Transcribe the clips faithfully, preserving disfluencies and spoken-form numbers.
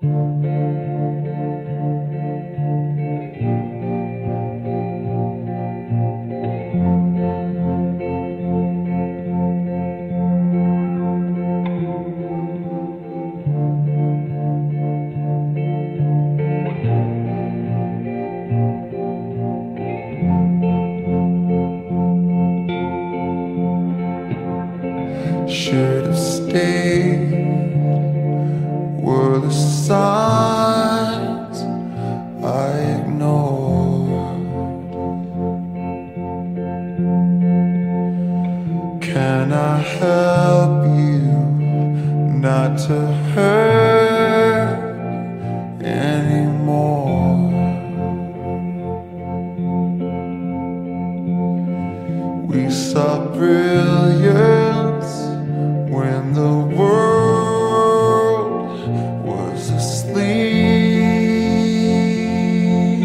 Should have stayed. Were the signs I ignored? Can I help you not to hurt anymore? We saw brilliance when the world was asleep.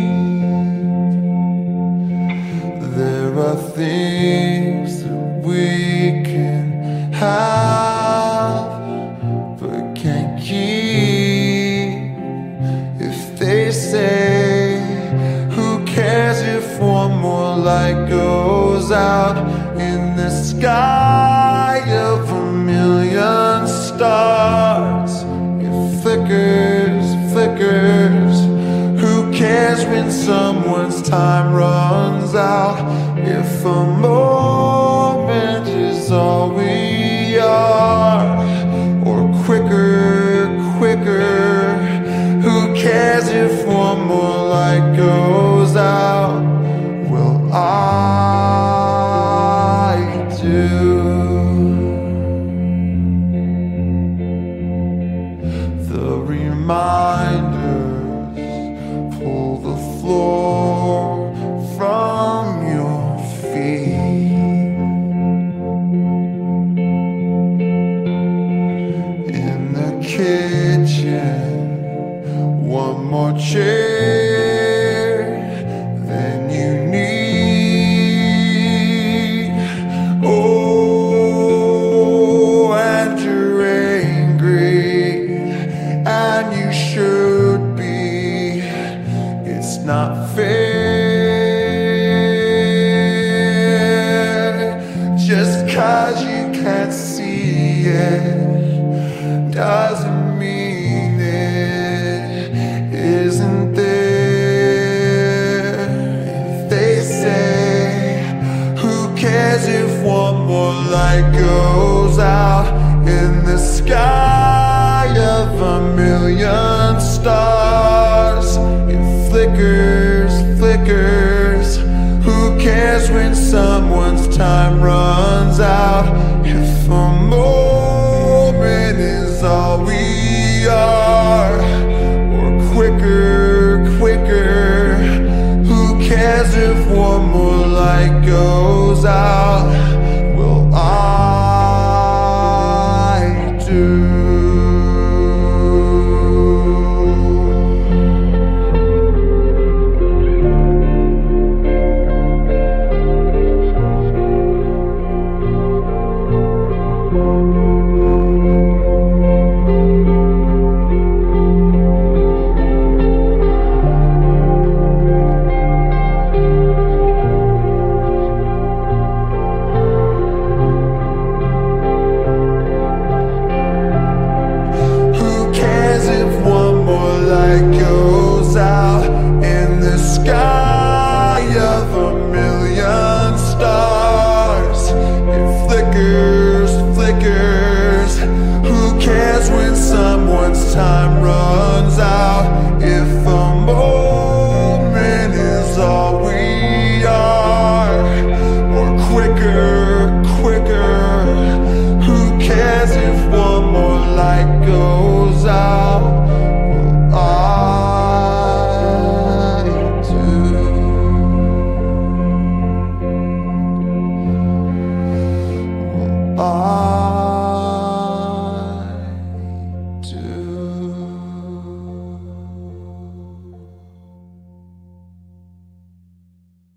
There are things that we can have but can't keep. If they say, who cares if one more light goes out in the sky of a million stars? It flickers, flickers. Who cares when someone's time runs out? If a moment is all we are, or quicker, quicker. Who cares if one more light goes out? Well, I do. The reminders pull the floor from your feet. In the kitchen, one more chair than you need. Oh, and you're angry, and you should be. It's not fair. Just 'cause you can't see it doesn't mean it isn't there. If they say, who cares if one more light goes out in the sky of a million